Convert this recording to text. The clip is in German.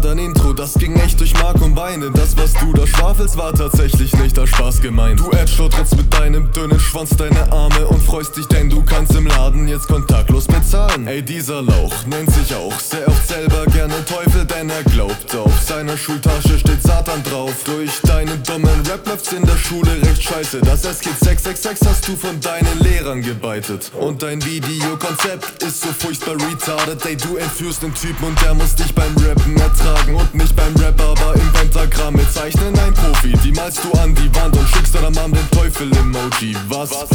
dein Intro, das ging echt durch Mark und Beine. Das, was du da schwafelst, war tatsächlich nicht aus Spaß gemeint. Du trittst mit deinem dünnen Schwanz deine Arme und freust dich, denn du kannst im Laden jetzt kontaktlos bezahlen. Ey, dieser Lauch nennt sich auch sehr oft selber gerne Teufel, denn er glaubt, auf seiner Schultasche steht Satan drauf. Durch deinen dummen Rap läuft's in der Schule recht scheiße. Das SG 666 hast du von deinen Lehrern gebeitet. Und dein Videokonzept ist so furchtbar retarded. Ey, du entführst den Typen und der muss dich beim Rappen ertragen. Und nicht beim Rap, aber im Pentagramm mit Zeichnen ein Profi. Die malst du an die Wand und schickst deiner Mom den Teufel-Emoji. Was?